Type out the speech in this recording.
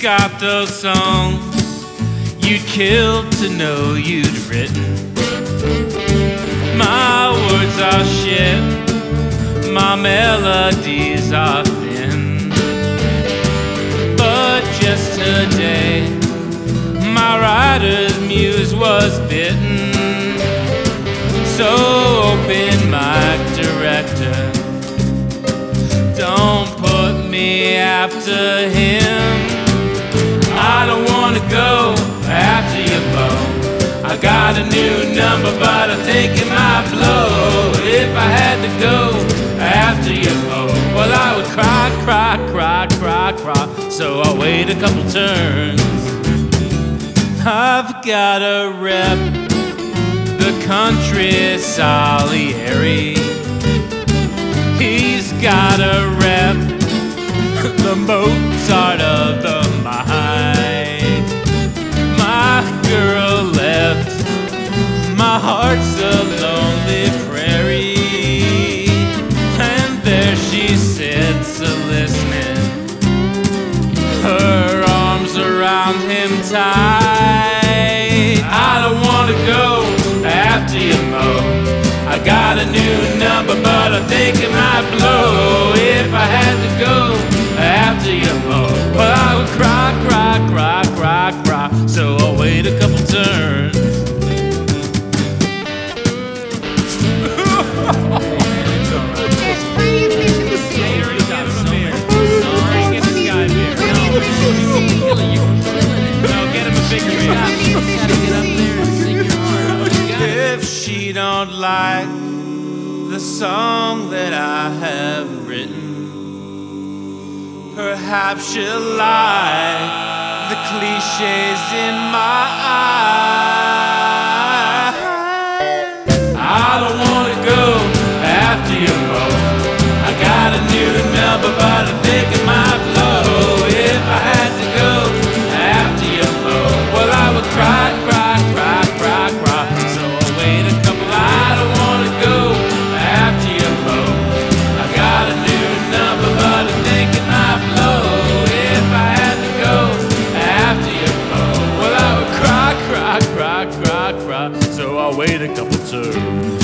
got those songs you'd kill to know you'd written. My words are shit, my melodies are thin. But just today, my writer's muse was bitten. So open mic director, don't put me after him. I don't wanna go after your bow. I got a new number, but I think it might blow. If I had to go after your bow, well, I would cry, cry, cry, cry, cry. So I'll wait a couple turns. I've got a rep, the country Salieri. He's got a rep, the Mozart of the mind. My girl left, my heart's a lonely prairie, and there she sits a-listening, her arms around him tight. I don't wanna go after you, Mo. I got a new number, but I think it might blow. If I had to go after you, Mo, well, I would cry, cry, cry, cry, cry. So I'll wait a couple turns. If she don't like the song that I have written, perhaps she'll like the cliches in my eyes. I don't wanna go after you, Mo. I got a new number, but I think it might blow. If I had to go after you, Mo, well, I would cry, cry, cry, cry, cry. So I'll wait a couple. I don't wanna go after you, Mo. I got a new number, but I think it might blow. If I had to go after you, Mo, well, I would cry, cry, cry, cry, cry. So I'll wait a couple turns.